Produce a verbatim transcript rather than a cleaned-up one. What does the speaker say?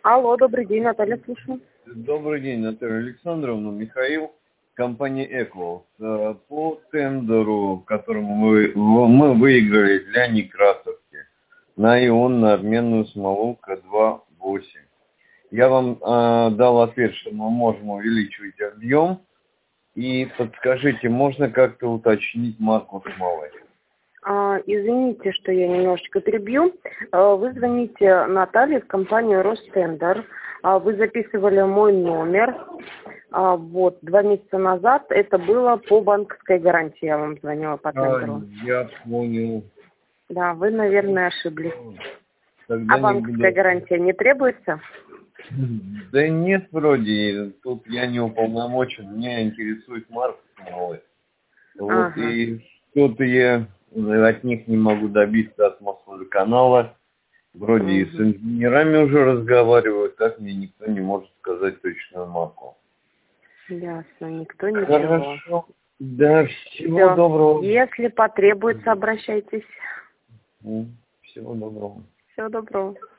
Алло, добрый день, Наталья, слушаю. Добрый день, Наталья Александровна, Михаил, компания «Эквал». По тендеру, которому мы, мы выиграли для Некрасовки на ионно-обменную смолу К два восемь. Я вам э, дал ответ, что мы можем увеличивать объем. И подскажите, можно как-то уточнить марку смолы? А, извините, что я немножечко перебью. А, вы звоните Наталье в компанию «Ростендер». А, вы записывали мой номер. А, вот, два месяца назад это было по банковской гарантии. Я вам звонила по тендеру. А, я понял. Да, вы, наверное, ошиблись. Тогда А не банковская буду. гарантия не требуется? Да нет, вроде, тут я не уполномочен, меня интересует марка смолы. Вот, Ага. и что-то я от них не могу добиться от Мосводоканала. Вроде и с Угу. инженерами уже разговариваю, так мне никто не может сказать точную марку. Ясно, никто ничего. Хорошо. Да, всего Все. доброго. Если потребуется, обращайтесь. Всего доброго. Всего доброго.